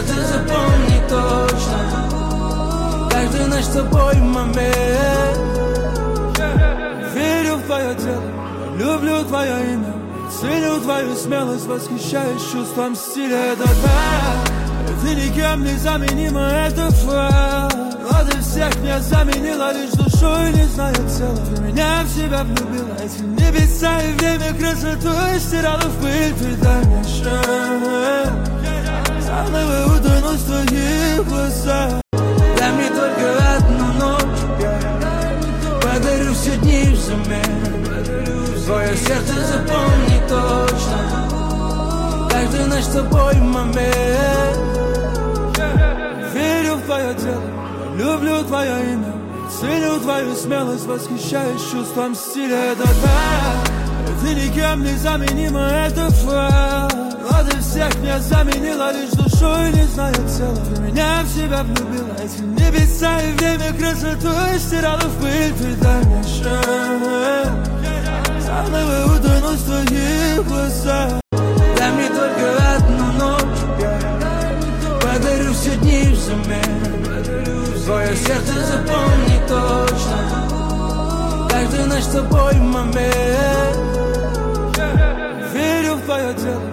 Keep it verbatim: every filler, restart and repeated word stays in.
сердце запомни точно. Каждый наш с тобой момент. Верю в твое тело, люблю твое имя, ценю твою смелость, восхищаюсь чувством стиля. Это так, ты никем не заменима, это факт. А ты всех меня заменила лишь душой, не знаю тела. Ты меня в себя влюбила, эти небеса и время красоту стирала в пыль. Ты дай мне шанс заново утонуть в твоих глазах. Дай мне только одну ночь, подарю все дни взамен. Твое сердце запомни точно. Каждый наш с тобой момент. Верю в твое тело, люблю твое имя, ценю твою смелость, восхищаюсь чувством стиля. Это так, ты никем не заменима, это факт. А ты всех меня заменила лишь душой, не знаю тела. Ты меня в себя влюбила, эти небеса и время красоту стирала в пыль. Ты дай мне шанс заново утонуть в твоих глазах. Дай мне только одну ночь, подарю все дни взамен. Твое сердце запомни точно. Каждый наш с тобой момент. Верю в твое тело,